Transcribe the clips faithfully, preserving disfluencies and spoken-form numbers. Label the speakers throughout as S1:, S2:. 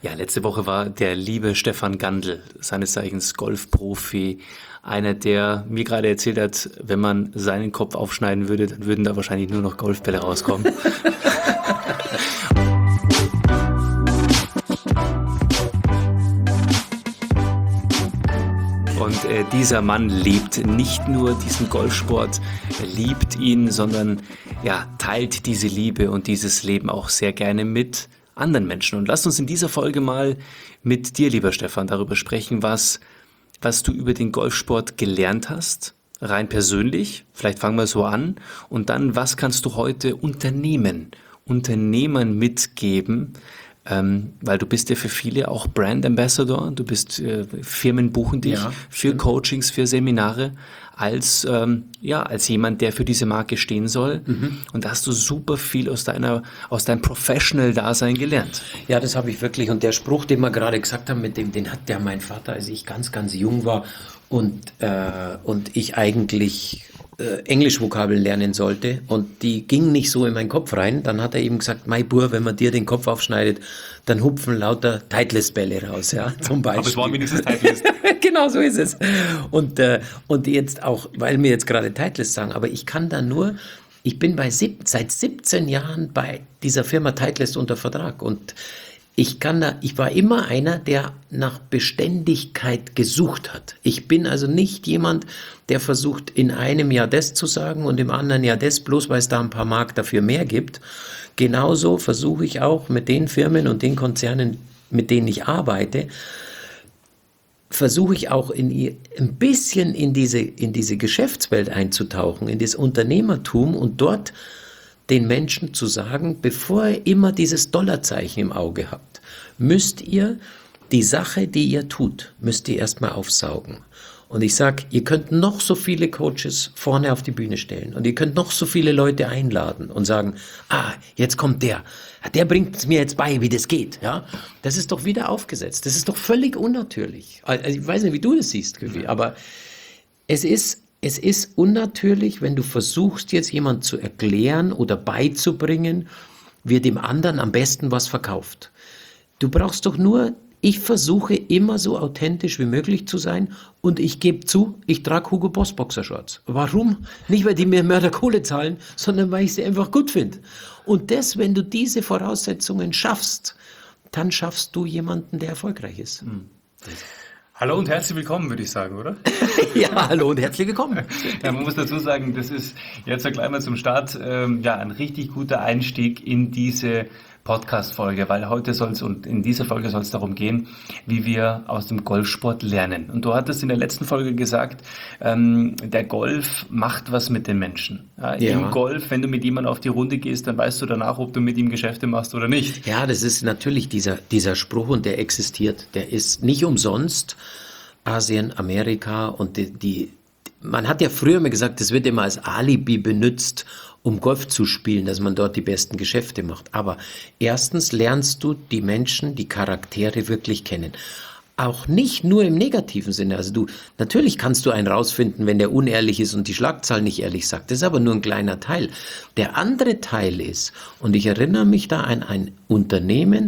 S1: Ja, letzte Woche war der liebe Stefan Gandl, seines Zeichens Golfprofi, einer, der mir gerade erzählt hat, wenn man seinen Kopf aufschneiden würde, dann würden da wahrscheinlich nur noch Golfbälle rauskommen. Und äh, dieser Mann liebt nicht nur diesen Golfsport, er liebt ihn, sondern ja, teilt diese Liebe und dieses Leben auch sehr gerne mit anderen Menschen. Und lasst uns in dieser Folge mal mit dir, lieber Stefan, darüber sprechen, was, was du über den Golfsport gelernt hast, rein persönlich. Vielleicht fangen wir so an. Und dann, was kannst du heute Unternehmen, Unternehmern mitgeben, ähm, weil du bist ja für viele auch Brand Ambassador. Du bist, äh, Firmen buchen dich ja, für stimmt. Coachings, für Seminare als ähm, ja als jemand, der für diese Marke stehen soll. Mhm. Und da hast du super viel aus deiner aus deinem Professional-Dasein gelernt.
S2: Ja, das habe ich wirklich. Und der Spruch, den wir gerade gesagt haben, mit dem, den hat der mein Vater, als ich ganz, ganz jung war und äh, und ich eigentlich äh, Englischvokabeln lernen sollte und die gingen nicht so in meinen Kopf rein. Dann hat er eben gesagt, Mai Bur, wenn man dir den Kopf aufschneidet, dann hupfen lauter Titleist-Bälle raus, ja, zum Beispiel.
S1: Aber es war wenigstens Titleist.
S2: Genau, so ist es. Und, äh, und jetzt auch, weil wir jetzt gerade Titleist sagen, aber ich kann da nur, ich bin bei sieb, seit siebzehn Jahren bei dieser Firma Titleist unter Vertrag und ich kann da, ich war immer einer, der nach Beständigkeit gesucht hat. Ich bin also nicht jemand, der versucht, in einem Jahr das zu sagen und im anderen Jahr das, bloß weil es da ein paar Mark dafür mehr gibt. Genauso versuche ich auch mit den Firmen und den Konzernen, mit denen ich arbeite, versuche ich auch in ihr, ein bisschen in diese, in diese Geschäftswelt einzutauchen, in das Unternehmertum und dort den Menschen zu sagen, bevor ihr immer dieses Dollarzeichen im Auge habt, müsst ihr die Sache, die ihr tut, müsst ihr erstmal aufsaugen. Und ich sage, ihr könnt noch so viele Coaches vorne auf die Bühne stellen und ihr könnt noch so viele Leute einladen und sagen, ah, jetzt kommt der, der bringt es mir jetzt bei, wie das geht. Ja, das ist doch wieder aufgesetzt, das ist doch völlig unnatürlich. Also ich weiß nicht, wie du das siehst, Küvi, aber es ist Es ist unnatürlich, wenn du versuchst, jetzt jemand zu erklären oder beizubringen, wie dem anderen am besten was verkauft. Du brauchst doch nur, ich versuche immer so authentisch wie möglich zu sein und ich gebe zu, ich trage Hugo Boss Boxershorts. Warum? Nicht, weil die mir Mörderkohle zahlen, sondern weil ich sie einfach gut finde. Und das, wenn du diese Voraussetzungen schaffst, dann schaffst du jemanden, der erfolgreich ist. Mhm.
S1: Hallo und herzlich willkommen, würde ich sagen, oder?
S2: Ja, hallo und herzlich willkommen.
S1: Ja, man muss dazu sagen, das ist jetzt gleich mal zum Start ähm, ja ein richtig guter Einstieg in diese Podcast-Folge, weil heute soll es und in dieser Folge soll es darum gehen, wie wir aus dem Golfsport lernen. Und du hattest in der letzten Folge gesagt, ähm, der Golf macht was mit den Menschen. Ja, ja. Im Golf, wenn du mit jemandem auf die Runde gehst, dann weißt du danach, ob du mit ihm Geschäfte machst oder nicht.
S2: Ja, das ist natürlich dieser, dieser Spruch und der existiert. Der ist nicht umsonst Asien, Amerika und die, die man hat ja früher mal gesagt, das wird immer als Alibi benutzt, um Golf zu spielen, dass man dort die besten Geschäfte macht. Aber erstens lernst du die Menschen, die Charaktere wirklich kennen. Auch nicht nur im negativen Sinne. Also du, natürlich kannst du einen rausfinden, wenn der unehrlich ist und die Schlagzahl nicht ehrlich sagt. Das ist aber nur ein kleiner Teil. Der andere Teil ist, und ich erinnere mich da an ein Unternehmen,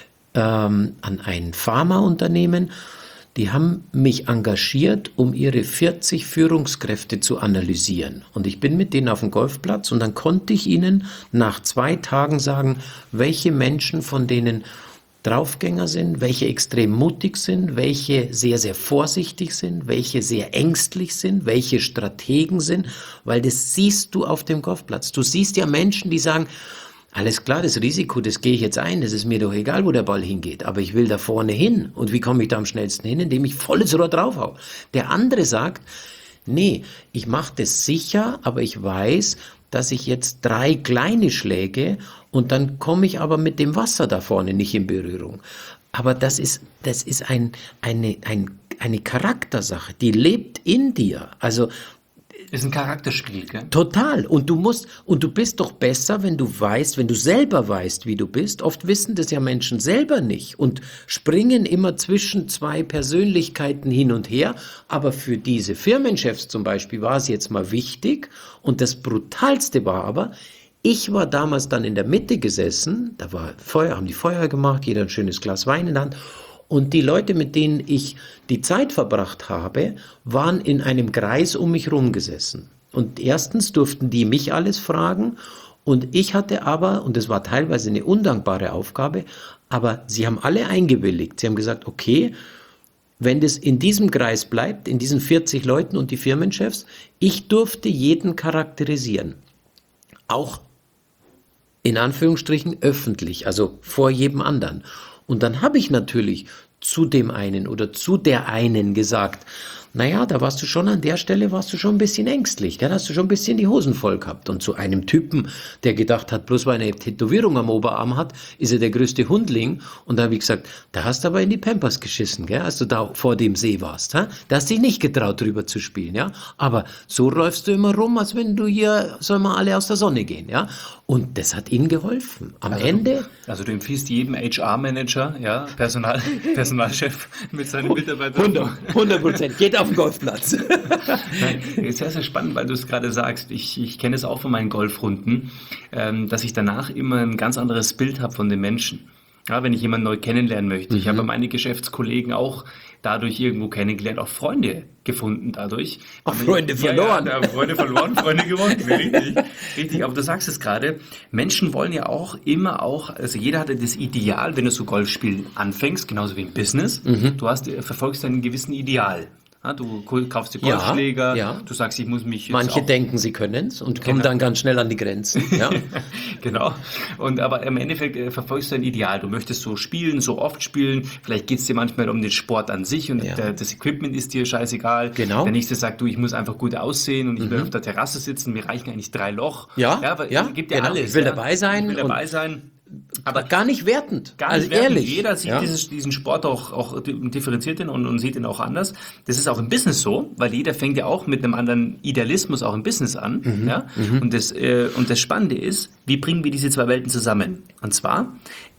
S2: ähm, an ein Pharmaunternehmen, die haben mich engagiert, um ihre vierzig Führungskräfte zu analysieren. Und ich bin mit denen auf dem Golfplatz und dann konnte ich ihnen nach zwei Tagen sagen, welche Menschen von denen Draufgänger sind, welche extrem mutig sind, welche sehr, sehr vorsichtig sind, welche sehr ängstlich sind, welche Strategen sind, weil das siehst du auf dem Golfplatz. Du siehst ja Menschen, die sagen, alles klar, das Risiko, das gehe ich jetzt ein, das ist mir doch egal, wo der Ball hingeht, aber ich will da vorne hin. Und wie komme ich da am schnellsten hin? Indem ich volles Rohr draufhau. Der andere sagt, nee, ich mache das sicher, aber ich weiß, dass ich jetzt drei kleine Schläge und dann komme ich aber mit dem Wasser da vorne nicht in Berührung. Aber das ist, das ist ein, eine, ein, eine Charaktersache, die lebt in dir. Also
S1: ist ein Charakterspiel, gell?
S2: Total. Und du musst, und du bist doch besser, wenn du weißt, wenn du selber weißt, wie du bist. Oft wissen das ja Menschen selber nicht und springen immer zwischen zwei Persönlichkeiten hin und her. Aber für diese Firmenchefs zum Beispiel war es jetzt mal wichtig. Und das Brutalste war aber, Ich war damals dann in der Mitte gesessen, da war Feuer, haben die Feuer gemacht, jeder ein schönes Glas Wein in der Hand. Und die Leute, mit denen ich die Zeit verbracht habe, waren in einem Kreis um mich rumgesessen. Und erstens durften die mich alles fragen und ich hatte aber, und das war teilweise eine undankbare Aufgabe, aber sie haben alle eingewilligt. Sie haben gesagt, okay, wenn das in diesem Kreis bleibt, in diesen vierzig Leuten und die Firmenchefs, ich durfte jeden charakterisieren. Auch in Anführungsstrichen öffentlich, also vor jedem anderen. Und dann habe ich natürlich zu dem einen oder zu der einen gesagt, naja, da warst du schon an der Stelle, warst du schon ein bisschen ängstlich, da hast du schon ein bisschen die Hosen voll gehabt. Und zu einem Typen, der gedacht hat, bloß weil er eine Tätowierung am Oberarm hat, ist er der größte Hundling. Und da habe ich gesagt, da hast du aber in die Pampers geschissen, gell, als du da vor dem See warst. Ha? Da hast dich nicht getraut, drüber zu spielen. Ja? Aber so läufst du immer rum, als wenn du hier, sollen wir alle aus der Sonne gehen. Ja? Und das hat ihnen geholfen. Am
S1: also
S2: Ende...
S1: Du, also du empfiehlst jedem H R-Manager, ja, Personal, Personalchef mit seinen Mitarbeitern...
S2: hundert Prozent. Geht auf den Golfplatz.
S1: Nein, ist sehr, sehr spannend, weil du es gerade sagst. Ich, ich kenne es auch von meinen Golfrunden, ähm, dass ich danach immer ein ganz anderes Bild habe von den Menschen. Ja, wenn ich jemanden neu kennenlernen möchte. Mhm. Ich habe meine Geschäftskollegen auch dadurch irgendwo kennengelernt, auch Freunde gefunden dadurch.
S2: Auch Freunde ich, verloren.
S1: Ja, ja, Freunde verloren, Freunde gewonnen. Richtig, richtig. Aber du sagst es gerade, Menschen wollen ja auch immer auch, also jeder hat das Ideal, wenn du so Golfspielen anfängst, genauso wie im Business. Mhm. Du hast, verfolgst einen gewissen Ideal. Ja, du kaufst dir Golfschläger,
S2: ja, ja.
S1: Du sagst, ich muss mich jetzt
S2: Manche
S1: auch
S2: denken, sie können es und kommen genau. dann ganz schnell an die Grenzen. Ja.
S1: Genau. Und aber im Endeffekt äh, verfolgst du ein Ideal. Du möchtest so spielen, so oft spielen. Vielleicht geht es dir manchmal um den Sport an sich und ja. der, das Equipment ist dir scheißegal.
S2: Genau.
S1: Der nächste sagt, du, ich muss einfach gut aussehen und ich mhm. will auf der Terrasse sitzen. Mir reichen eigentlich drei Loch.
S2: Ja,
S1: ja, aber
S2: ja
S1: gibt ja
S2: genau.
S1: alles.
S2: Ich will
S1: ja.
S2: dabei sein.
S1: Ich will dabei sein.
S2: Aber gar nicht wertend.
S1: Gar
S2: also
S1: nicht wertend.
S2: Ehrlich.
S1: Jeder sieht
S2: ja.
S1: dieses, diesen Sport auch, auch differenziert und, und sieht ihn auch anders. Das ist auch im Business so, weil jeder fängt ja auch mit einem anderen Idealismus auch im Business an. Mhm. Ja? Mhm. Und, das, äh, und das Spannende ist, wie bringen wir diese zwei Welten zusammen? Und zwar,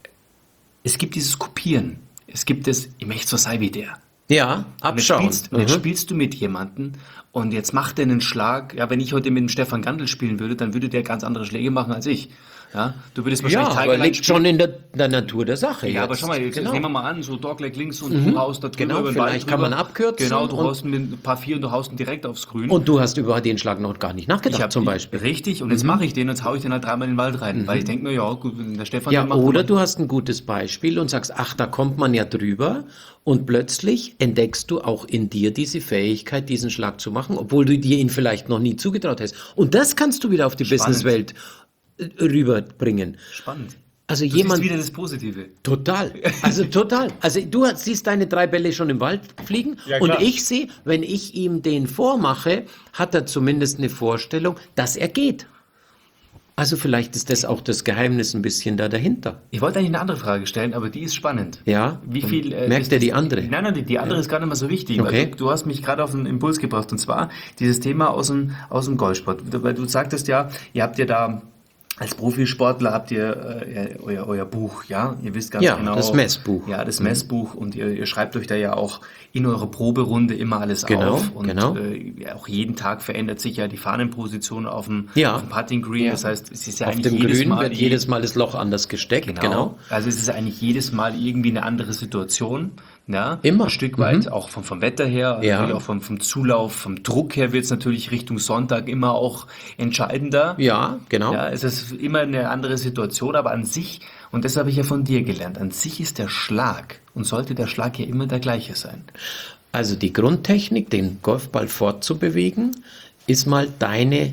S1: es gibt dieses Kopieren. Es gibt das, ich möchte so sein wie der.
S2: Ja, abschauen.
S1: Und jetzt spielst, mhm. jetzt spielst du mit jemandem und jetzt macht er einen Schlag. Ja, wenn ich heute mit dem Stefan Gantl spielen würde, dann würde der ganz andere Schläge machen als ich. Ja, du würdest wahrscheinlich
S2: ja, aber liegt spielen. Schon in der, der Natur der Sache.
S1: Ja,
S2: jetzt.
S1: Aber schau mal, jetzt
S2: genau.
S1: nehmen wir mal an, so Dogleg links und
S2: mhm.
S1: du haust da drüber
S2: genau,
S1: über den
S2: vielleicht
S1: Ball
S2: kann man abkürzen.
S1: Genau, du haust ein paar vier und du haust ihn direkt aufs Grün.
S2: Und du hast über den Schlag noch gar nicht nachgedacht,
S1: ich hab,
S2: zum Beispiel.
S1: Richtig, und jetzt mhm. mache ich den und jetzt hau ich den halt dreimal in den Wald rein, mhm. weil ich denke mir, ja, gut, wenn der Stefan
S2: ja,
S1: den macht.
S2: Oder du hast ein gutes Beispiel und sagst, ach, da kommt man ja drüber und plötzlich entdeckst du auch in dir diese Fähigkeit, diesen Schlag zu machen, obwohl du dir ihn vielleicht noch nie zugetraut hast. Und das kannst du wieder auf die Spannend. Businesswelt rüberbringen.
S1: Spannend.
S2: Also
S1: du
S2: jemand,
S1: siehst wieder das Positive.
S2: Total, also total. Also du siehst deine drei Bälle schon im Wald fliegen
S1: ja,
S2: und ich sehe, wenn ich ihm den vormache, hat er zumindest eine Vorstellung, dass er geht. Also vielleicht ist das auch das Geheimnis ein bisschen da dahinter.
S1: Ich wollte eigentlich eine andere Frage stellen, aber die ist spannend.
S2: Ja,
S1: wie viel, äh,
S2: merkt er die andere?
S1: Nein, nein, die, die andere ja. ist gar nicht mehr so wichtig.
S2: Okay.
S1: Weil du, du hast mich gerade auf einen Impuls gebracht und zwar dieses Thema aus dem, aus dem Golfsport. Weil du sagtest ja, ihr habt ja da als Profisportler habt ihr äh, euer, euer Buch, ja? Ihr wisst ganz
S2: ja,
S1: genau.
S2: Ja, das Messbuch.
S1: Ja, das Messbuch. Und ihr, ihr schreibt euch da ja auch in eurer Proberunde immer alles
S2: genau,
S1: auf. Und
S2: genau.
S1: äh, auch jeden Tag verändert sich ja die Fahnenposition auf dem,
S2: ja.
S1: auf dem Putting Green.
S2: Ja.
S1: Das heißt, es ist ja
S2: auf
S1: eigentlich
S2: dem
S1: jedes
S2: Grün
S1: Mal
S2: wird jedes Mal das Loch anders gesteckt.
S1: Genau.
S2: genau.
S1: Also es ist eigentlich jedes Mal irgendwie eine andere Situation. Ja,
S2: immer.
S1: Ein Stück weit,
S2: mhm.
S1: auch vom, vom Wetter her,
S2: ja.
S1: auch vom, vom Zulauf, vom Druck her wird es natürlich Richtung Sonntag immer auch entscheidender.
S2: Ja, genau.
S1: Ja, es ist immer eine andere Situation, aber an sich, und das habe ich ja von dir gelernt, an sich ist der Schlag und sollte der Schlag ja immer der gleiche sein.
S2: Also die Grundtechnik, den Golfball fortzubewegen, ist mal deine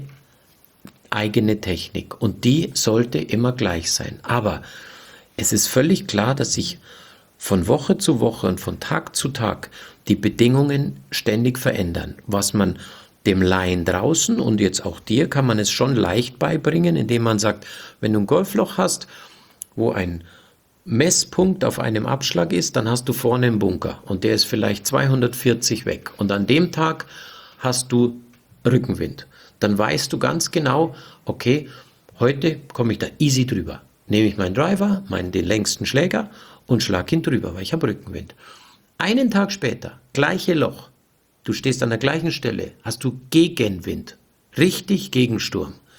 S2: eigene Technik und die sollte immer gleich sein. Aber es ist völlig klar, dass sich von Woche zu Woche und von Tag zu Tag die Bedingungen ständig verändern. Was man dem Laien draußen und jetzt auch dir kann man es schon leicht beibringen, indem man sagt, wenn du ein Golfloch hast, wo ein Messpunkt auf einem Abschlag ist, dann hast du vorne einen Bunker und der ist vielleicht zweihundertvierzig weg und an dem Tag hast du Rückenwind. Dann weißt du ganz genau, okay, heute komme ich da easy drüber. Nehme ich meinen Driver, meinen den längsten Schläger und schlag ihn drüber, weil ich habe Rückenwind. Einen Tag später, gleiche Loch, du stehst an der gleichen Stelle, hast du Gegenwind, richtig Gegensturm.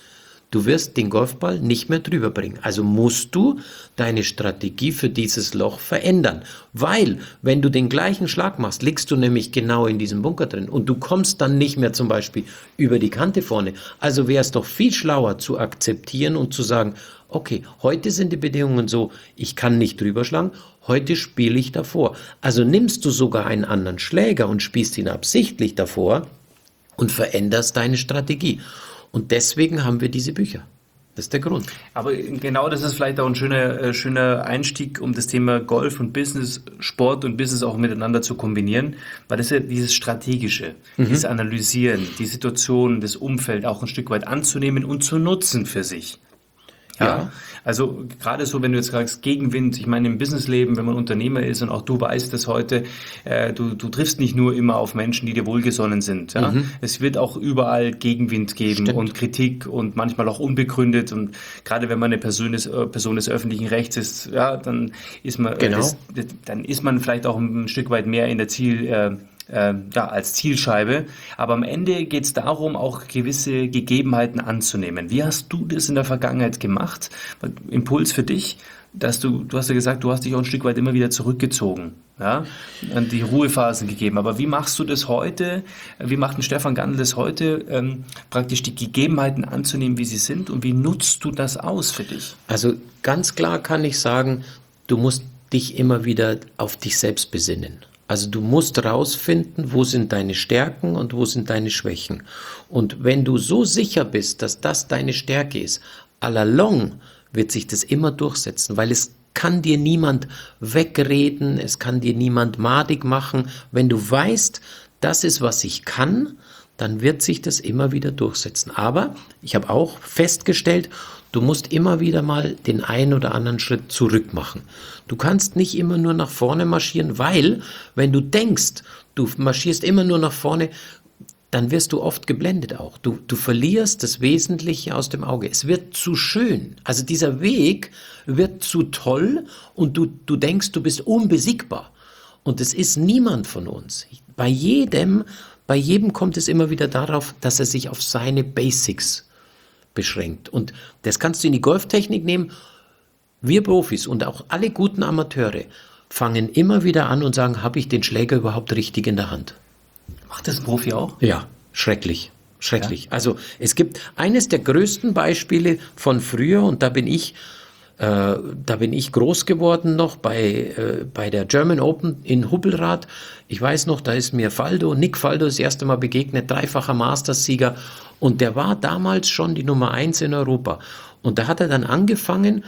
S2: Du wirst den Golfball nicht mehr drüber bringen. Also musst du deine Strategie für dieses Loch verändern. Weil, wenn du den gleichen Schlag machst, liegst du nämlich genau in diesem Bunker drin und du kommst dann nicht mehr zum Beispiel über die Kante vorne. Also wäre es doch viel schlauer zu akzeptieren und zu sagen, okay, heute sind die Bedingungen so, ich kann nicht drüber schlagen, heute spiele ich davor. Also nimmst du sogar einen anderen Schläger und spielst ihn absichtlich davor und veränderst deine Strategie. Und deswegen haben wir diese Bücher. Das ist der Grund.
S1: Aber genau das ist vielleicht auch ein schöner, äh, schöner Einstieg, um das Thema Golf und Business, Sport und Business auch miteinander zu kombinieren, weil das ist ja dieses Strategische, mhm. dieses Analysieren, die Situation, das Umfeld auch ein Stück weit anzunehmen und zu nutzen für sich. Ja, ja. Also gerade so, wenn du jetzt sagst, Gegenwind, ich meine im Businessleben, wenn man Unternehmer ist und auch du weißt das heute, äh, du, du triffst nicht nur immer auf Menschen, die dir wohlgesonnen sind. Ja? Mhm. Es wird auch überall Gegenwind geben. Stimmt. Und Kritik und manchmal auch unbegründet. Und gerade wenn man eine Person des, Person des öffentlichen Rechts ist, ja, dann ist man,
S2: genau.
S1: das, dann ist man vielleicht auch ein Stück weit mehr in der Ziel, äh, äh, ja, als Zielscheibe. Aber am Ende geht es darum, auch gewisse Gegebenheiten anzunehmen. Wie hast du das in der Vergangenheit gemacht? Impuls für dich, dass du, du hast ja gesagt, du hast dich auch ein Stück weit immer wieder zurückgezogen, ja, und die Ruhephasen gegeben. Aber wie machst du das heute? Wie macht ein Stefan Gandl das heute, ähm, praktisch die Gegebenheiten anzunehmen, wie sie sind? Und wie nutzt du das aus für dich?
S2: Also ganz klar kann ich sagen, du musst dich immer wieder auf dich selbst besinnen. Also du musst rausfinden, wo sind deine Stärken und wo sind deine Schwächen. Und wenn du so sicher bist, dass das deine Stärke ist, à la longue wird sich das immer durchsetzen, weil es kann dir niemand wegreden, es kann dir niemand madig machen. Wenn du weißt, das ist, was ich kann, dann wird sich das immer wieder durchsetzen. Aber ich habe auch festgestellt, du musst immer wieder mal den einen oder anderen Schritt zurück machen. Du kannst nicht immer nur nach vorne marschieren, weil, wenn du denkst, du marschierst immer nur nach vorne, dann wirst du oft geblendet auch. Du, du verlierst das Wesentliche aus dem Auge. Es wird zu schön. Also dieser Weg wird zu toll und du, du denkst, du bist unbesiegbar. Und es ist niemand von uns. Bei jedem, bei jedem kommt es immer wieder darauf, dass er sich auf seine Basics beschränkt. Und das kannst du in die Golftechnik nehmen. Wir Profis und auch alle guten Amateure fangen immer wieder an und sagen, habe ich den Schläger überhaupt richtig in der Hand?
S1: Macht das Profi auch?
S2: Ja, schrecklich. Schrecklich. Ja. Also es gibt eines der größten Beispiele von früher und da bin ich, äh, da bin ich groß geworden noch bei, äh, bei der German Open in Hubbelrath. Ich weiß noch, da ist mir Faldo, Nick Faldo das erste Mal begegnet, dreifacher Masters-Sieger und der war damals schon die Nummer eins in Europa. Und da hat er dann angefangen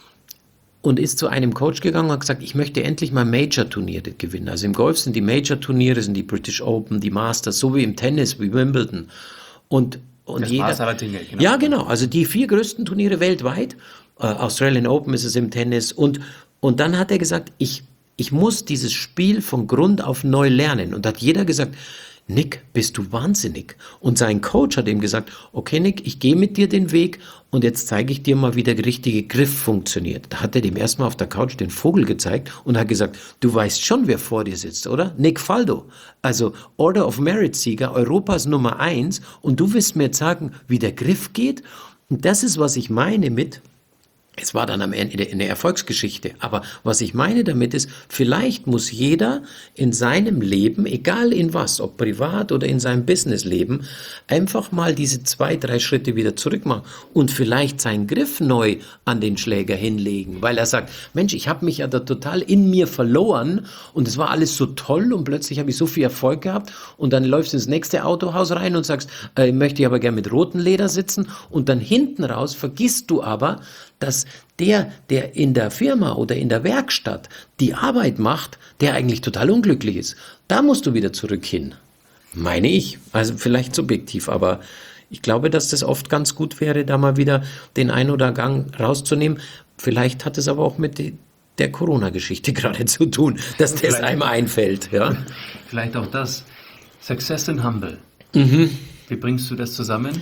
S2: und ist zu einem Coach gegangen und hat gesagt, ich möchte endlich mal Major-Turniere gewinnen. Also im Golf sind die Major-Turniere, sind die British Open, die Masters, so wie im Tennis, wie Wimbledon. Und, und
S1: das
S2: jeder,
S1: aller Dinge, genau.
S2: Ja, genau. Also die vier größten Turniere weltweit. Äh, Australian Open ist es im Tennis. Und, und dann hat er gesagt, ich, ich muss dieses Spiel von Grund auf neu lernen. Und da hat jeder gesagt, Nick, bist du wahnsinnig? Und sein Coach hat ihm gesagt, okay Nick, ich gehe mit dir den Weg und jetzt zeige ich dir mal, wie der richtige Griff funktioniert. Da hat er dem erstmal auf der Couch den Vogel gezeigt und hat gesagt, du weißt schon, wer vor dir sitzt, oder? Nick Faldo, also Order of Merit-Sieger, Europas Nummer eins und du willst mir jetzt sagen, wie der Griff geht? Und das ist, was ich meine mit, es war dann am Ende eine Erfolgsgeschichte, aber was ich meine damit ist, vielleicht muss jeder in seinem Leben, egal in was, ob privat oder in seinem Businessleben, einfach mal diese zwei, drei Schritte wieder zurück machen und vielleicht seinen Griff neu an den Schläger hinlegen, weil er sagt, Mensch, ich habe mich ja da total in mir verloren und es war alles so toll und plötzlich habe ich so viel Erfolg gehabt und dann läufst du ins nächste Autohaus rein und sagst, äh, möchte ich aber gerne mit rotem Leder sitzen und dann hinten raus vergisst du aber, dass der, der in der Firma oder in der Werkstatt die Arbeit macht, der eigentlich total unglücklich ist. Da musst du wieder zurück hin. Meine ich. Also vielleicht subjektiv, aber ich glaube, dass das oft ganz gut wäre, da mal wieder den ein oder Gang rauszunehmen. Vielleicht hat es aber auch mit der Corona-Geschichte gerade zu tun, dass das vielleicht einem einfällt. Ja?
S1: Vielleicht auch das. Success and Humble.
S2: Mhm.
S1: Wie bringst du das zusammen?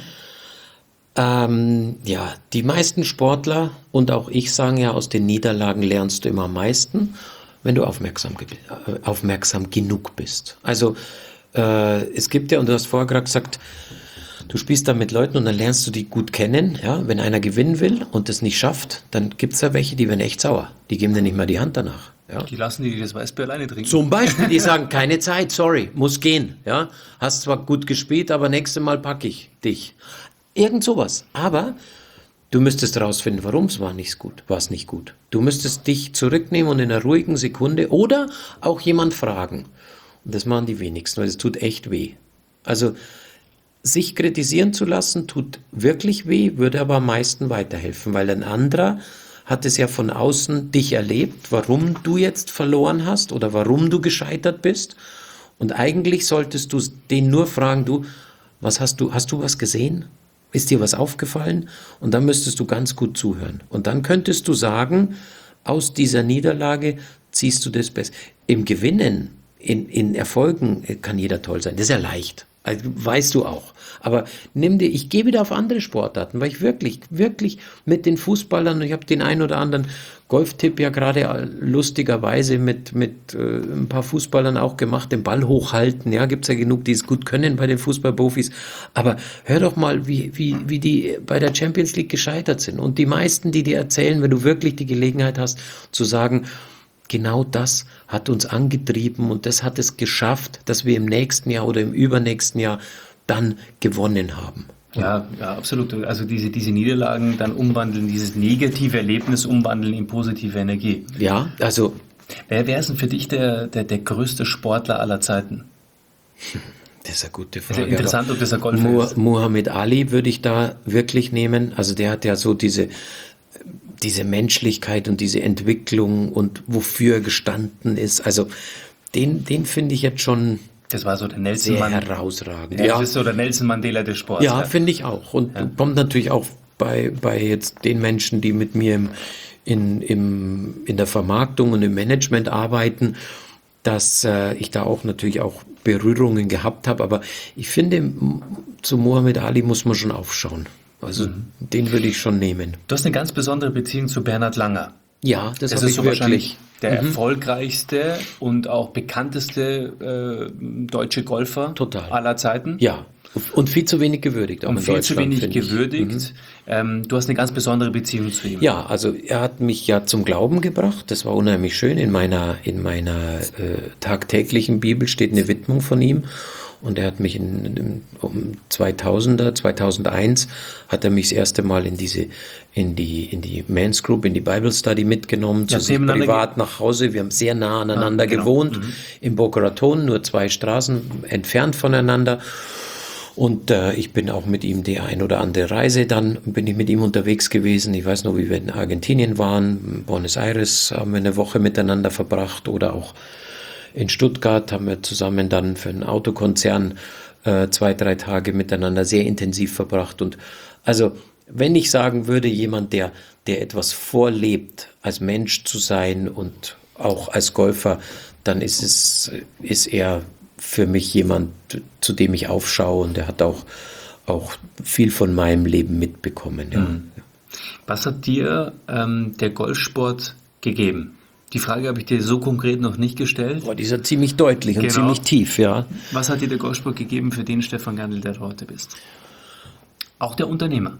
S2: Ähm, ja, die meisten Sportler und auch ich sagen ja, aus den Niederlagen lernst du immer am meisten, wenn du aufmerksam, äh, aufmerksam genug bist. Also äh, es gibt ja, und du hast vorher gerade gesagt, du spielst da mit Leuten und dann lernst du die gut kennen. Ja? Wenn einer gewinnen will und das nicht schafft, dann gibt es da welche, die werden echt sauer. Die geben dir nicht mal die Hand danach. Ja?
S1: Die lassen die das Weißbier alleine trinken.
S2: Zum Beispiel, die sagen, keine Zeit, sorry, muss gehen. Ja? Hast zwar gut gespielt, aber nächstes Mal packe ich dich. Irgend sowas. Aber du müsstest rausfinden, warum es war nicht gut, war es nicht gut. Du müsstest dich zurücknehmen und in einer ruhigen Sekunde oder auch jemand fragen. Und das machen die wenigsten, weil es tut echt weh. Also sich kritisieren zu lassen, tut wirklich weh, würde aber am meisten weiterhelfen, weil ein anderer hat es ja von außen dich erlebt, warum du jetzt verloren hast oder warum du gescheitert bist. Und eigentlich solltest du den nur fragen, du, was hast du, hast du was gesehen? Ist dir was aufgefallen? Und dann müsstest du ganz gut zuhören. Und dann könntest du sagen, aus dieser Niederlage ziehst du das Beste. Im Gewinnen, in, in Erfolgen kann jeder toll sein. Das ist ja leicht. Also, weißt du auch. Aber nimm dir, ich gehe wieder auf andere Sportarten, weil ich wirklich, wirklich mit den Fußballern, ich habe den einen oder anderen Golftipp ja gerade lustigerweise mit, mit äh, ein paar Fußballern auch gemacht, den Ball hochhalten, ja, gibt's ja genug, die es gut können bei den Fußballprofis. Aber hör doch mal, wie, wie, wie die bei der Champions League gescheitert sind. Und die meisten, die dir erzählen, wenn du wirklich die Gelegenheit hast, zu sagen, genau das hat uns angetrieben und das hat es geschafft, dass wir im nächsten Jahr oder im übernächsten Jahr dann gewonnen haben.
S1: Ja, ja, absolut. Also diese, diese Niederlagen dann umwandeln, dieses negative Erlebnis umwandeln in positive Energie.
S2: Ja, also...
S1: Wer, wer ist denn für dich der, der, der größte Sportler aller Zeiten?
S2: Das ist eine gute Frage.
S1: Also interessant, ob das ein Golfer
S2: Mu-
S1: ist.
S2: Muhammad Ali würde ich da wirklich nehmen. Also der hat ja so diese... diese Menschlichkeit und diese Entwicklung und wofür er gestanden ist. Also den, den finde ich jetzt schon
S1: das war so der Nelson
S2: sehr
S1: Mandela.
S2: herausragend.
S1: Ja,
S2: Ja,
S1: das ist so der Nelson Mandela des Sports.
S2: ja, finde ich auch. Und
S1: Ja.
S2: kommt natürlich auch bei, bei jetzt den Menschen, die mit mir im, in, im, in der Vermarktung und im Management arbeiten, dass äh, ich da auch natürlich auch Berührungen gehabt habe. Aber ich finde, m- zu Muhammad Ali muss man schon aufschauen. Also
S1: Mhm.
S2: den würde ich schon nehmen.
S1: Du hast eine ganz besondere Beziehung zu Bernhard Langer.
S2: Ja, das,
S1: Das
S2: habe
S1: ist
S2: ich
S1: so
S2: wirklich.
S1: wahrscheinlich der erfolgreichste und auch bekannteste äh, deutsche Golfer
S2: Total.
S1: aller Zeiten.
S2: Ja, und viel zu wenig gewürdigt. Auch
S1: Und
S2: in
S1: viel zu
S2: Deutschland,
S1: wenig
S2: finde ich.
S1: gewürdigt. Ähm, du hast eine ganz besondere Beziehung zu ihm.
S2: Ja, also er hat mich ja zum Glauben gebracht. Das war unheimlich schön. In meiner, in meiner äh, tagtäglichen Bibel steht eine Widmung von ihm. Und er hat mich in, in, um zweitausender, zweitausendeins hat er mich das erste Mal in diese, in die, in die Men's Group, in die Bible Study mitgenommen, zu
S1: Ja,
S2: sich
S1: nebeneinander
S2: privat nach Hause. Wir haben sehr nah aneinander
S1: Ah, genau.
S2: gewohnt, in Boca Raton, nur zwei Straßen entfernt voneinander. Und äh, ich bin auch mit ihm die ein oder andere Reise, dann bin ich mit ihm unterwegs gewesen. Ich weiß noch, wie wir in Argentinien waren, in Buenos Aires haben wir eine Woche miteinander verbracht oder auch in Stuttgart haben wir zusammen dann für einen Autokonzern äh, zwei, drei Tage miteinander sehr intensiv verbracht. Und also, wenn ich sagen würde, jemand, der, der etwas vorlebt, als Mensch zu sein und auch als Golfer, dann ist es, ist er für mich jemand, zu dem ich aufschaue, und er hat auch, auch viel von meinem Leben mitbekommen. Ja.
S1: Mhm. Was hat dir ähm, der Golfsport gegeben? Die Frage habe ich dir so konkret noch nicht gestellt.
S2: Boah, die ist ja ziemlich deutlich und
S1: Genau.
S2: ziemlich tief, ja.
S1: Was hat dir der Golfsport gegeben für den Stefan Gandl, der du heute bist? Auch der Unternehmer.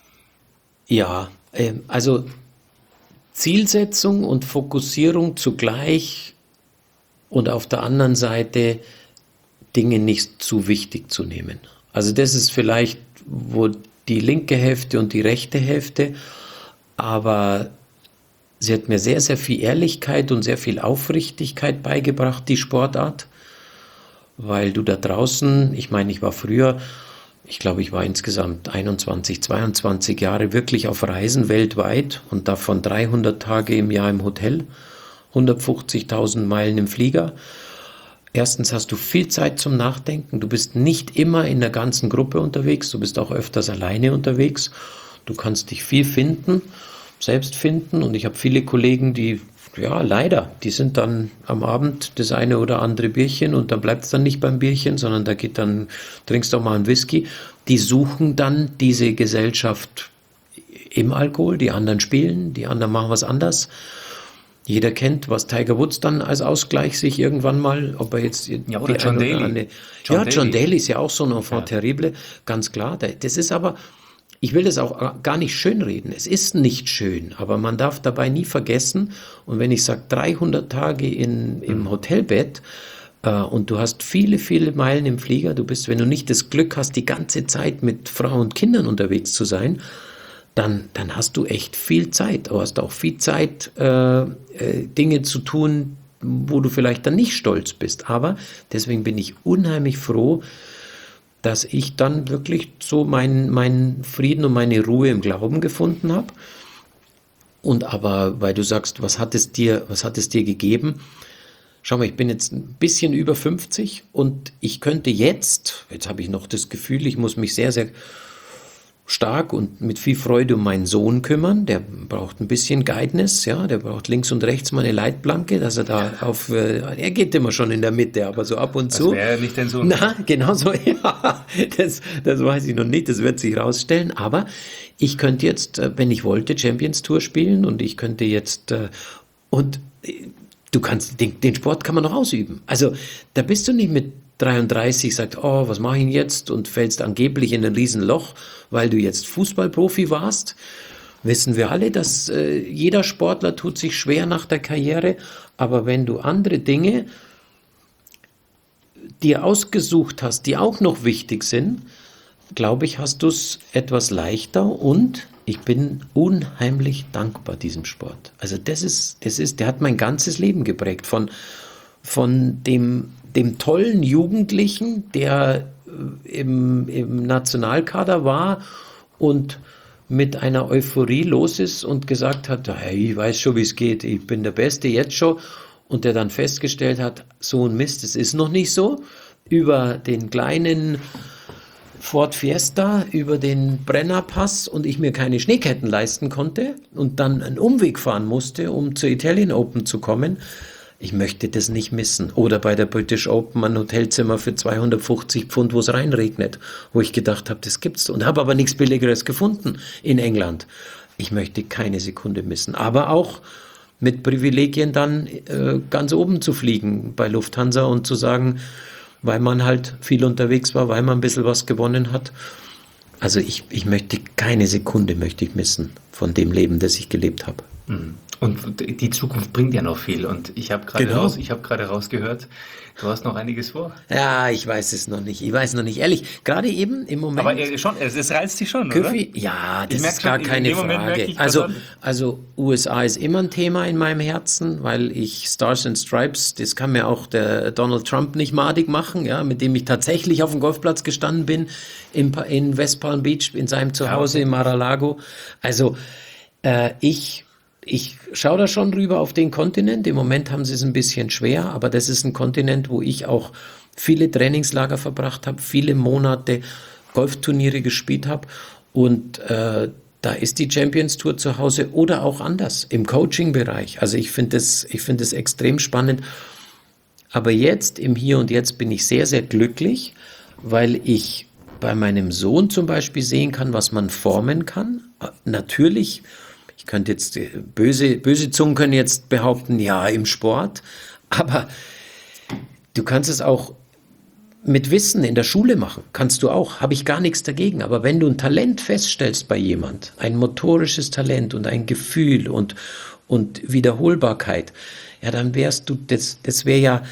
S2: Ja, ähm, also Zielsetzung und Fokussierung zugleich und auf der anderen Seite Dinge nicht zu wichtig zu nehmen. Also das ist vielleicht wo die linke Hälfte und die rechte Hälfte, aber sie hat mir sehr, sehr viel Ehrlichkeit und sehr viel Aufrichtigkeit beigebracht, die Sportart, weil du da draußen, ich meine, ich war früher, ich glaube, ich war insgesamt einundzwanzig, zweiundzwanzig Jahre wirklich auf Reisen weltweit und davon dreihundert Tage im Jahr im Hotel, hundertfünfzigtausend Meilen im Flieger. Erstens hast du viel Zeit zum Nachdenken, du bist nicht immer in der ganzen Gruppe unterwegs, du bist auch öfters alleine unterwegs, du kannst dich viel finden, selbst finden, und ich habe viele Kollegen, die, ja leider, die sind dann am Abend das eine oder andere Bierchen und dann bleibt es dann nicht beim Bierchen, sondern da geht dann, trinkst du auch mal einen Whisky. Die suchen dann diese Gesellschaft im Alkohol, die anderen spielen, die anderen machen was anders. Jeder kennt, was Tiger Woods dann als Ausgleich sich irgendwann mal, ob er jetzt...
S1: Ja, oder John Daly.
S2: Eine, John ja, John Daly. Daly ist ja auch so ein Enfant
S1: Ja.
S2: terrible, ganz klar. Das ist aber, ich will das auch gar nicht schönreden. Es ist nicht schön, aber man darf dabei nie vergessen, und wenn ich sage dreihundert Tage in, im Hotelbett, äh, und du hast viele, viele Meilen im Flieger, du bist, wenn du nicht das Glück hast, die ganze Zeit mit Frau und Kindern unterwegs zu sein, Dann, dann hast du echt viel Zeit. Du hast auch viel Zeit, äh, äh, Dinge zu tun, wo du vielleicht dann nicht stolz bist. Aber deswegen bin ich unheimlich froh, dass ich dann wirklich so meinen meinen Frieden und meine Ruhe im Glauben gefunden habe. Und aber, weil du sagst, was hat es dir, was hat es dir gegeben? Schau mal, ich bin jetzt ein bisschen über fünfzig und ich könnte jetzt, jetzt habe ich noch das Gefühl, ich muss mich sehr, sehr stark und mit viel Freude um meinen Sohn kümmern. Der braucht ein bisschen Guidance, ja, der braucht links und rechts mal eine Leitplanke, dass er da auf, äh, er geht immer schon in der Mitte, aber so ab und
S1: Das
S2: zu.
S1: wäre ja nicht dein Sohn.
S2: Na, genau so, ja, das, das weiß ich noch nicht, das wird sich rausstellen, aber ich könnte jetzt, äh, wenn ich wollte, Champions Tour spielen und ich könnte jetzt, äh, und äh, du kannst, den, den Sport kann man noch ausüben. Also, da bist du nicht mit dreiunddreißig, sagt, oh, was mache ich denn jetzt? Und fällst angeblich in ein Riesenloch, weil du jetzt Fußballprofi warst. Wissen wir alle, dass äh, jeder Sportler tut sich schwer nach der Karriere, aber wenn du andere Dinge dir ausgesucht hast, die auch noch wichtig sind, glaube ich, hast du es etwas leichter und ich bin unheimlich dankbar diesem Sport. Also das ist, das ist, der hat mein ganzes Leben geprägt, von, von dem dem tollen Jugendlichen, der im, im Nationalkader war und mit einer Euphorie los ist und gesagt hat, hey, ich weiß schon, wie es geht, ich bin der Beste jetzt schon, und der dann festgestellt hat, so ein Mist, es ist noch nicht so, über den kleinen Ford Fiesta, über den Brennerpass und ich mir keine Schneeketten leisten konnte und dann einen Umweg fahren musste, um zur Italian Open zu kommen. Ich möchte das nicht missen. Oder bei der British Open ein Hotelzimmer für zweihundertfünfzig Pfund, wo es reinregnet, wo ich gedacht habe, das gibt's. Und habe aber nichts Billigeres gefunden in England. Ich möchte keine Sekunde missen. Aber auch mit Privilegien dann äh, ganz oben zu fliegen bei Lufthansa und zu sagen, weil man halt viel unterwegs war, weil man ein bisschen was gewonnen hat. Also ich, ich möchte keine Sekunde möchte ich missen von dem Leben, das ich gelebt habe.
S1: Und die Zukunft bringt ja noch viel. Und ich habe gerade
S2: Genau.
S1: raus, ich habe gerade rausgehört, du hast noch einiges vor.
S2: Ja, ich weiß es noch nicht. Ich weiß noch nicht. Ehrlich, gerade eben im Moment.
S1: Aber äh, schon, es, es reizt dich schon,
S2: Köfi,
S1: oder?
S2: ja,
S1: Ich
S2: das
S1: merk
S2: ist gar
S1: schon, in
S2: keine
S1: dem Moment merke
S2: Frage.
S1: ich
S2: Also,
S1: gerade-
S2: also U S A ist immer ein Thema in meinem Herzen, weil ich Stars and Stripes, das kann mir auch der Donald Trump nicht madig machen, ja, mit dem ich tatsächlich auf dem Golfplatz gestanden bin in, Pa- in West Palm Beach, in seinem Zuhause in Mar-a-Lago. Also, äh, ich Ich schaue da schon rüber auf den Kontinent. Im Moment haben sie es ein bisschen schwer, aber das ist ein Kontinent, wo ich auch viele Trainingslager verbracht habe, viele Monate Golfturniere gespielt habe und äh, da ist die Champions Tour zu Hause oder auch anders im Coaching-Bereich. Also ich finde das, ich finde das extrem spannend. Aber jetzt, im Hier und Jetzt, bin ich sehr, sehr glücklich, weil ich bei meinem Sohn zum Beispiel sehen kann, was man formen kann. Natürlich. Ich könnte jetzt, böse, böse Zungen können jetzt behaupten, ja, im Sport, aber du kannst es auch mit Wissen in der Schule machen, kannst du auch, habe ich gar nichts dagegen, aber wenn du ein Talent feststellst bei jemand, ein motorisches Talent und ein Gefühl und, und Wiederholbarkeit, ja, dann wärst du, das, das wäre ja,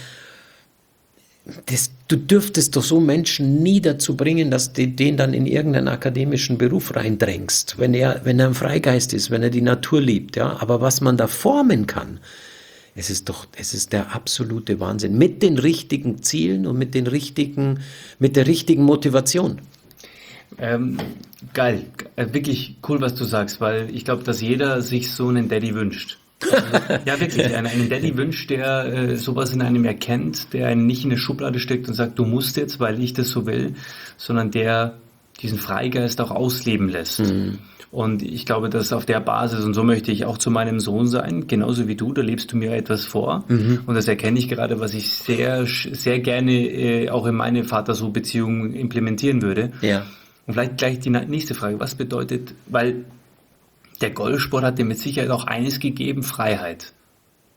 S2: das, du dürftest doch so Menschen nie dazu bringen, dass du den dann in irgendeinen akademischen Beruf reindrängst, wenn er, wenn er ein Freigeist ist, wenn er die Natur liebt, ja. Aber was man da formen kann, es ist doch, es ist der absolute Wahnsinn. Mit den richtigen Zielen und mit den richtigen, mit der richtigen Motivation.
S1: Ähm, geil, äh, wirklich cool, was du sagst, weil ich glaube, dass jeder sich so einen Daddy wünscht. Ja, wirklich, einen, einen Daddy wünscht, der äh, sowas in einem erkennt, der einen nicht in eine Schublade steckt und sagt, du musst jetzt, weil ich das so will, sondern der diesen Freigeist auch ausleben lässt. Mhm. Und ich glaube, dass auf der Basis, und so möchte ich auch zu meinem Sohn sein, genauso wie du, da lebst du mir etwas vor. Mhm. Und das erkenne ich gerade, was ich sehr, sehr gerne äh, auch in meine Vater-Sohn-Beziehung implementieren würde.
S2: Ja.
S1: Und vielleicht gleich die nächste Frage, was bedeutet, weil der Golfsport hat dir mit Sicherheit auch eines gegeben, Freiheit.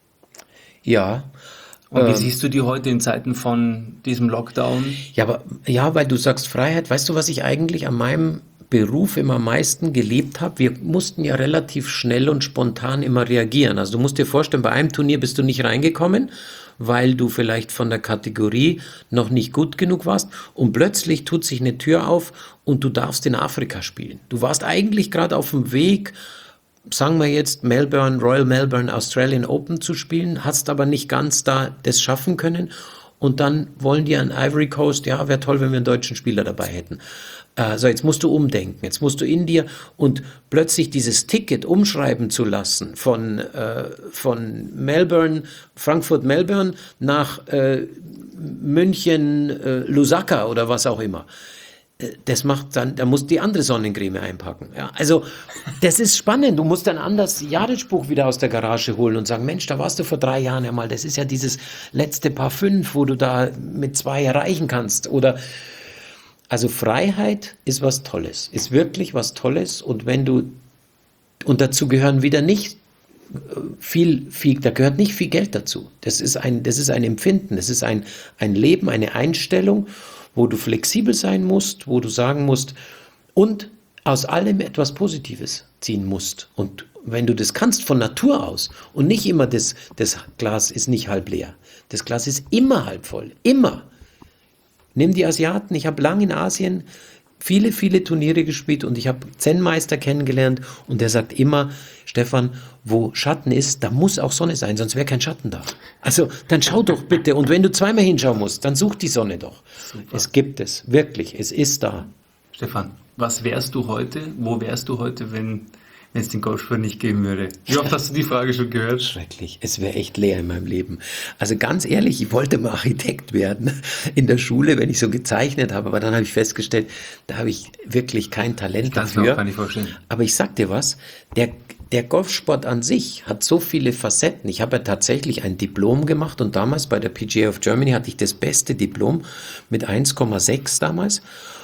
S2: Ja.
S1: Und wie
S2: ähm,
S1: siehst du die heute in Zeiten von diesem Lockdown?
S2: Ja, aber ja, weil du sagst Freiheit, weißt du, was ich eigentlich an meinem Beruf immer am meisten gelebt habe? Wir mussten ja relativ schnell und spontan immer reagieren. Also du musst dir vorstellen, bei einem Turnier bist du nicht reingekommen, weil du vielleicht von der Kategorie noch nicht gut genug warst und plötzlich tut sich eine Tür auf und du darfst in Afrika spielen. Du warst eigentlich gerade auf dem Weg, sagen wir jetzt Melbourne, Royal Melbourne Australian Open zu spielen, hast aber nicht ganz da das schaffen können und dann wollen die an Ivory Coast, ja, wäre toll, wenn wir einen deutschen Spieler dabei hätten. Äh, so, jetzt musst du umdenken, jetzt musst du in dir und plötzlich dieses Ticket umschreiben zu lassen von, äh, von Melbourne, Frankfurt Melbourne nach äh, München äh, Lusaka oder was auch immer. Das macht dann, da musst du die andere Sonnencreme einpacken. Ja, also das ist spannend. Du musst dann anders Jahresspruch wieder aus der Garage holen und sagen, Mensch, da warst du vor drei Jahren einmal. Das ist ja dieses letzte Paar fünf, wo du da mit zwei erreichen kannst. Oder also Freiheit ist was Tolles, ist wirklich was Tolles. Und wenn du, und dazu gehören wieder nicht viel, viel, da gehört nicht viel Geld dazu. Das ist ein, das ist ein Empfinden, das ist ein, ein Leben, eine Einstellung, wo du flexibel sein musst, wo du sagen musst und aus allem etwas Positives ziehen musst. Und wenn du das kannst von Natur aus und nicht immer das, das Glas ist nicht halb leer, das Glas ist immer halb voll, immer. Nimm die Asiaten, ich habe lange in Asien viele, viele Turniere gespielt und ich habe Zen-Meister kennengelernt und der sagt immer, Stefan, wo Schatten ist, da muss auch Sonne sein, sonst wäre kein Schatten da. Also dann schau doch bitte und wenn du zweimal hinschauen musst, dann such die Sonne doch. Super. Es gibt es, wirklich, es ist da.
S1: Stefan, was wärst du heute, wo wärst du heute, wenn wenn es den Golfsport nicht geben würde? Wie oft hast du die Frage schon gehört?
S2: Schrecklich. Es wäre echt leer in meinem Leben. Also ganz ehrlich, ich wollte mal Architekt werden in der Schule, wenn ich so gezeichnet habe. Aber dann habe ich festgestellt, da habe ich wirklich kein Talent
S1: ich
S2: dafür.
S1: Mir auch gar nicht vorstellen.
S2: Aber ich sag dir was, der, der Golfsport an sich hat so viele Facetten. Ich habe ja tatsächlich ein Diplom gemacht und damals bei der P G A of Germany hatte ich das beste Diplom mit eins Komma sechs damals.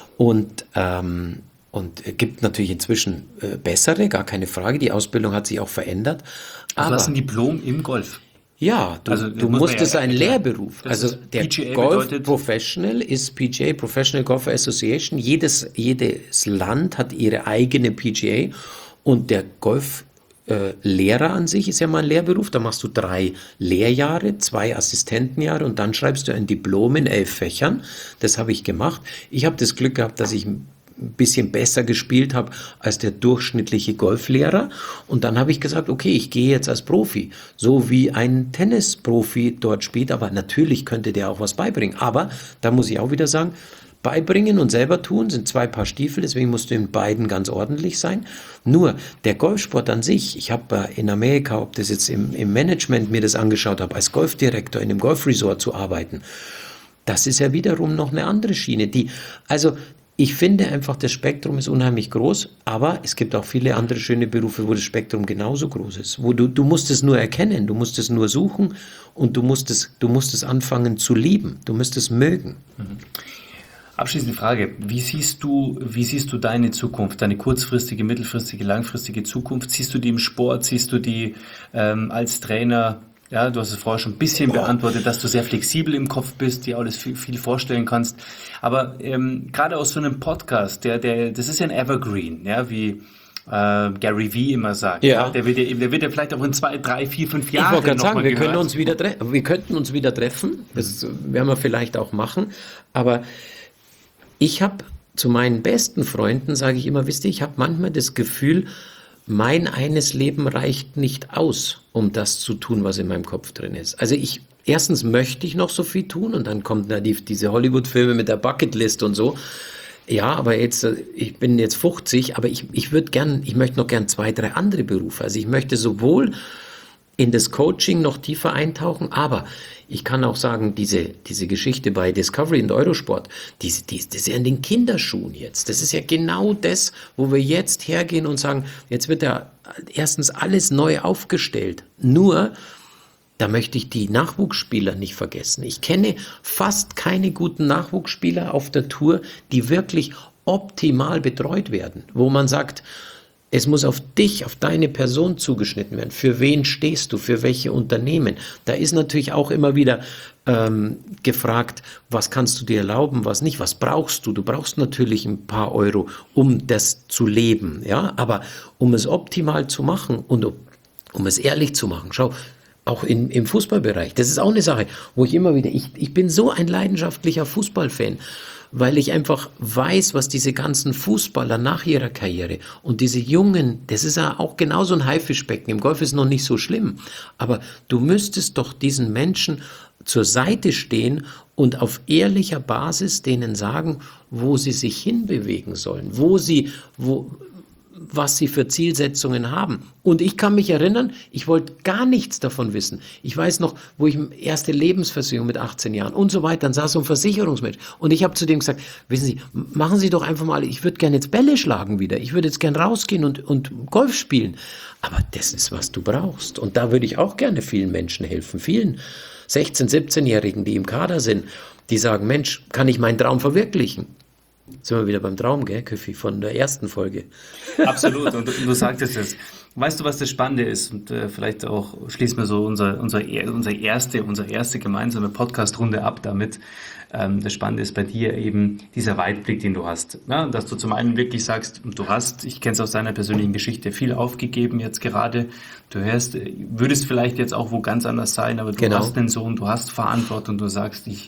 S2: Und ähm, Und es gibt natürlich inzwischen äh, bessere, gar keine Frage. Die Ausbildung hat sich auch verändert.
S1: Aber du hast ein Diplom im Golf.
S2: Ja, du,
S1: also,
S2: du musst es ja, ein
S1: klar.
S2: Lehrberuf.
S1: Das
S2: also der
S1: P G A
S2: Golf
S1: bedeutet,
S2: Professional ist P G A, Professional Golf Association. Jedes, jedes Land hat ihre eigene P G A und der Golf äh, Lehrer an sich ist ja mal ein Lehrberuf. Da machst du drei Lehrjahre, zwei Assistentenjahre und dann schreibst du ein Diplom in elf Fächern. Das habe ich gemacht. Ich habe das Glück gehabt, dass ich ein bisschen besser gespielt habe als der durchschnittliche Golflehrer. Und dann habe ich gesagt, okay, ich gehe jetzt als Profi, so wie ein Tennisprofi dort spielt. Aber natürlich könnte der auch was beibringen. Aber da muss ich auch wieder sagen, beibringen und selber tun sind zwei Paar Stiefel, deswegen musst du in beiden ganz ordentlich sein. Nur der Golfsport an sich, ich habe in Amerika, ob das jetzt im, im Management mir das angeschaut habe, als Golfdirektor in einem Golfresort zu arbeiten, das ist ja wiederum noch eine andere Schiene. Die, also ich finde einfach, das Spektrum ist unheimlich groß, aber es gibt auch viele andere schöne Berufe, wo das Spektrum genauso groß ist. Wo du, du musst es nur erkennen, du musst es nur suchen und du musst es, du musst es anfangen zu lieben, du musst es mögen.
S1: Mhm. Abschließende Frage, wie siehst du, wie siehst du deine Zukunft, deine kurzfristige, mittelfristige, langfristige Zukunft? Siehst du die im Sport, siehst du die ähm, als Trainer? Ja, du hast es vorher schon ein bisschen beantwortet, dass du sehr flexibel im Kopf bist, dir alles viel, viel vorstellen kannst. Aber ähm, gerade aus so einem Podcast, der, der, das ist ja ein Evergreen, ja, wie äh, Gary Vee immer sagt.
S2: Ja.
S1: Ja, der wird ja, der wird ja vielleicht auch in zwei, drei, vier, fünf Jahren.
S2: Ich wollte gerade
S1: noch
S2: sagen,
S1: mal
S2: wir,
S1: gehört.
S2: können uns wieder tre- wir könnten uns wieder treffen. Das werden wir vielleicht auch machen. Aber ich habe zu meinen besten Freunden, sage ich immer, wisst ihr, ich habe manchmal das Gefühl, mein eines Leben reicht nicht aus, um das zu tun, was in meinem Kopf drin ist. Also ich, erstens möchte ich noch so viel tun und dann kommt da die, diese Hollywood-Filme mit der Bucketlist und so. Ja, aber jetzt, ich bin jetzt fünfzig, aber ich, ich würde gern, ich möchte noch gern zwei, drei andere Berufe. Also ich möchte sowohl in das Coaching noch tiefer eintauchen, aber ich kann auch sagen, diese, diese Geschichte bei Discovery und Eurosport, die, die, das ist ja in den Kinderschuhen jetzt. Das ist ja genau das, wo wir jetzt hergehen und sagen, jetzt wird ja erstens alles neu aufgestellt. Nur, da möchte ich die Nachwuchsspieler nicht vergessen. Ich kenne fast keine guten Nachwuchsspieler auf der Tour, die wirklich optimal betreut werden, wo man sagt, Es muss auf dich, auf deine Person zugeschnitten werden. Für wen stehst du? Für welche Unternehmen? Da ist natürlich auch immer wieder ähm, gefragt, was kannst du dir erlauben, was nicht? Was brauchst du? Du brauchst natürlich ein paar Euro, um das zu leben. Ja? Aber um es optimal zu machen und um, um es ehrlich zu machen, schau, auch in, im Fußballbereich, das ist auch eine Sache, wo ich immer wieder, ich, ich bin so ein leidenschaftlicher Fußballfan, weil ich einfach weiß, was diese ganzen Fußballer nach ihrer Karriere und diese Jungen, das ist ja auch genauso ein Haifischbecken. Im Golf ist es noch nicht so schlimm, aber du müsstest doch diesen Menschen zur Seite stehen und auf ehrlicher Basis denen sagen, wo sie sich hinbewegen sollen, wo sie, wo, was sie für Zielsetzungen haben. Und ich kann mich erinnern, ich wollte gar nichts davon wissen. Ich weiß noch, wo ich erste Lebensversicherung mit achtzehn Jahren und so weiter, dann saß so ein Versicherungsmensch und ich habe zu dem gesagt, wissen Sie, machen Sie doch einfach mal, ich würde gerne jetzt Bälle schlagen wieder, ich würde jetzt gerne rausgehen und, und Golf spielen. Aber das ist, was du brauchst. Und da würde ich auch gerne vielen Menschen helfen, vielen sechzehn-, siebzehnjährigen, die im Kader sind, die sagen, Mensch, kann ich meinen Traum verwirklichen? Sind wir wieder beim Traum, gell, Küffi, von der ersten Folge.
S1: Absolut, und du, du sagtest es. Weißt du, was das Spannende ist? Und äh, vielleicht auch schließen wir so unser, unser, unser erste, unsere erste gemeinsame Podcast-Runde ab damit. Ähm, das Spannende ist bei dir eben dieser Weitblick, den du hast. Ja, dass du zum einen wirklich sagst, du hast, ich kenne es aus deiner persönlichen Geschichte, viel aufgegeben jetzt gerade. Du hörst, würdest vielleicht jetzt auch wo ganz anders sein, aber du
S2: genau.
S1: hast einen Sohn, du hast Verantwortung, du sagst, ich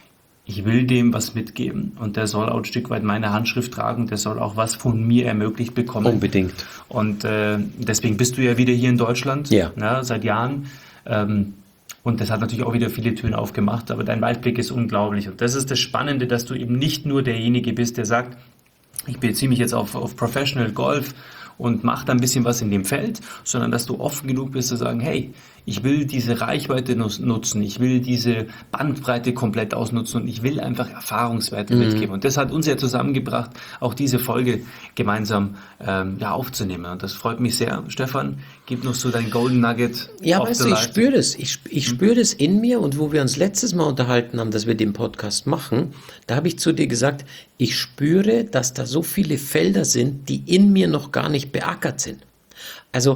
S1: Ich will dem was mitgeben und der soll auch ein Stück weit meine Handschrift tragen, der soll auch was von mir ermöglicht bekommen.
S2: Unbedingt.
S1: Und äh, deswegen bist du ja wieder hier in Deutschland,
S2: ja.
S1: ne, seit Jahren. Ähm, und das hat natürlich auch wieder viele Türen aufgemacht, aber dein Weitblick ist unglaublich. Und das ist das Spannende, dass du eben nicht nur derjenige bist, der sagt, ich beziehe mich jetzt auf, auf Professional Golf und mach da ein bisschen was in dem Feld, sondern dass du offen genug bist zu sagen, hey, ich will diese Reichweite nutzen, ich will diese Bandbreite komplett ausnutzen und ich will einfach Erfahrungswerte mhm. mitgeben. Und das hat uns ja zusammengebracht, auch diese Folge gemeinsam ähm, ja, aufzunehmen. Und das freut mich sehr. Stefan, gib noch so dein Golden Nugget.
S2: Ja, weißt du, ich spüre das. Ich, ich spüre das in mir. Und wo wir uns letztes Mal unterhalten haben, dass wir den Podcast machen, da habe ich zu dir gesagt, ich spüre, dass da so viele Felder sind, die in mir noch gar nicht beackert sind. Also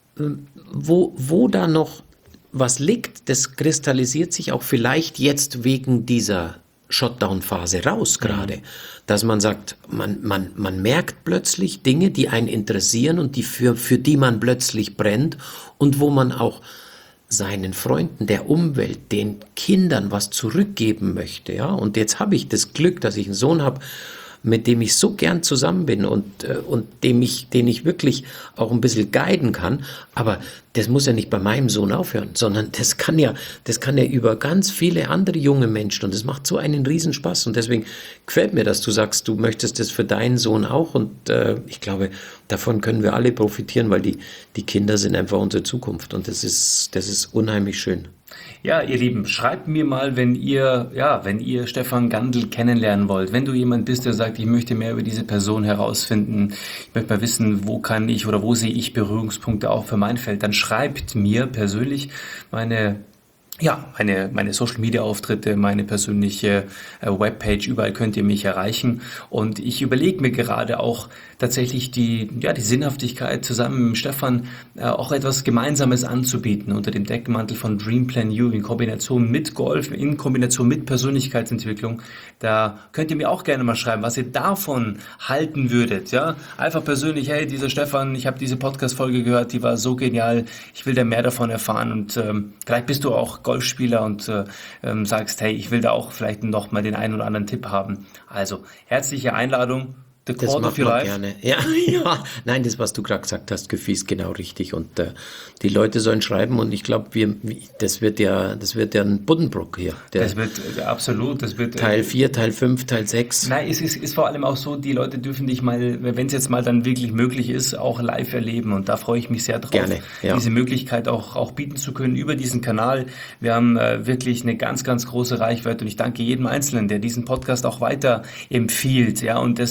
S2: Wo, wo da noch was liegt, das kristallisiert sich auch vielleicht jetzt wegen dieser Shutdown-Phase raus gerade, mhm. dass man sagt, man, man, man merkt plötzlich Dinge, die einen interessieren und die für, für die man plötzlich brennt und wo man auch seinen Freunden, der Umwelt, den Kindern was zurückgeben möchte. Ja? Und jetzt habe ich das Glück, dass ich einen Sohn habe, mit dem ich so gern zusammen bin und, äh, und dem ich, den ich wirklich auch ein bisschen guiden kann. Aber das muss ja nicht bei meinem Sohn aufhören, sondern das kann ja, das kann ja über ganz viele andere junge Menschen und das macht so einen Riesenspaß. Und deswegen gefällt mir, dass du sagst, du möchtest das für deinen Sohn auch und äh, ich glaube, davon können wir alle profitieren, weil die, die Kinder sind einfach unsere Zukunft und das ist, das ist unheimlich schön.
S1: Ja, ihr Lieben, schreibt mir mal, wenn ihr, ja, wenn ihr Stefan Gandl kennenlernen wollt, wenn du jemand bist, der sagt, ich möchte mehr über diese Person herausfinden, ich möchte mal wissen, wo kann ich oder wo sehe ich Berührungspunkte auch für mein Feld, dann schreibt mir persönlich. Meine Ja, meine, meine Social-Media-Auftritte, meine persönliche äh, Webpage, überall könnt ihr mich erreichen. Und ich überlege mir gerade auch tatsächlich die, ja, die Sinnhaftigkeit, zusammen mit Stefan äh, auch etwas Gemeinsames anzubieten unter dem Deckmantel von Dream Plan U in Kombination mit Golf, in Kombination mit Persönlichkeitsentwicklung. Da könnt ihr mir auch gerne mal schreiben, was ihr davon halten würdet. Ja, einfach persönlich, hey, dieser Stefan, ich habe diese Podcast-Folge gehört, die war so genial, ich will da mehr davon erfahren und ähm, vielleicht bist du auch Golfspieler und äh, ähm, sagst, hey, ich will da auch vielleicht noch mal den einen oder anderen Tipp haben. Also, herzliche Einladung. The
S2: Das macht man gerne. Ja, ja. Nein, das, was du gerade gesagt hast, Gefühl ist genau richtig. Und äh, die Leute sollen schreiben und ich glaube, wir, das wird ja, das wird ja ein Buddenbrook hier. Der
S1: das wird äh, absolut, das wird
S2: Teil vier, Teil fünf, Teil sechs.
S1: Nein, es ist, ist vor allem auch so, die Leute dürfen dich mal, wenn es jetzt mal dann wirklich möglich ist, auch live erleben. Und da freue ich mich sehr drauf,
S2: gerne, ja.
S1: diese Möglichkeit auch, auch bieten zu können über diesen Kanal. Wir haben äh, wirklich eine ganz, ganz große Reichweite und ich danke jedem Einzelnen, der diesen Podcast auch weiter empfiehlt, ja, und das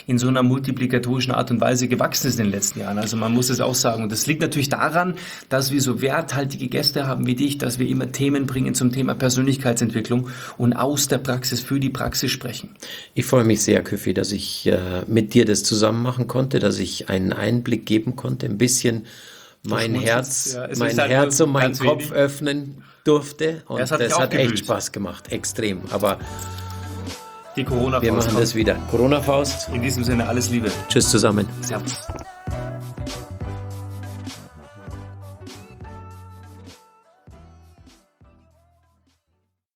S1: in so einer multiplikatorischen Art und Weise gewachsen ist in den letzten Jahren. Also man muss es auch sagen. Und das liegt natürlich daran, dass wir so werthaltige Gäste haben wie dich, dass wir immer Themen bringen zum Thema Persönlichkeitsentwicklung und aus der Praxis für die Praxis sprechen.
S2: Ich freue mich sehr, Küffi, dass ich äh, mit dir das zusammen machen konnte, dass ich einen Einblick geben konnte, ein bisschen mein Herz,
S1: ja,
S2: mein
S1: halt
S2: Herz und meinen Kopf
S1: wenig.
S2: öffnen durfte. Und
S1: das
S2: das
S1: hat,
S2: hat, hat echt
S1: gewünscht.
S2: Spaß gemacht, extrem. Aber
S1: die Corona-Faust
S2: wir machen
S1: kommt.
S2: das wieder. Corona-Faust.
S1: In diesem Sinne alles Liebe.
S2: Tschüss zusammen.
S1: Servus.